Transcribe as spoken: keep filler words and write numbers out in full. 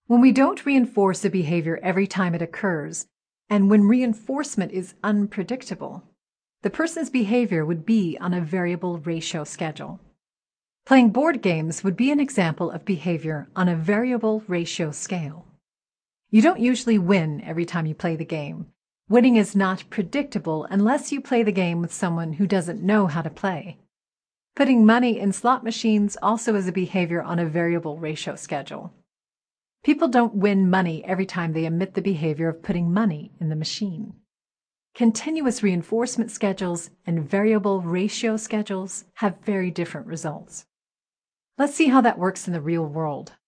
When we don't reinforce a behavior every time it occurs, and when reinforcement is unpredictable, the person's behavior would be on a variable ratio schedule. Playing board games would be an example of behavior on a variable ratio scale. You don't usually win every time you play the game. Winning is not predictable unless you play the game with someone who doesn't know how to play. Putting money in slot machines also is a behavior on a variable ratio schedule. People don't win money every time they emit the behavior of putting money in the machine. Continuous reinforcement schedules and variable ratio schedules have very different results. Let's see how that works in the real world.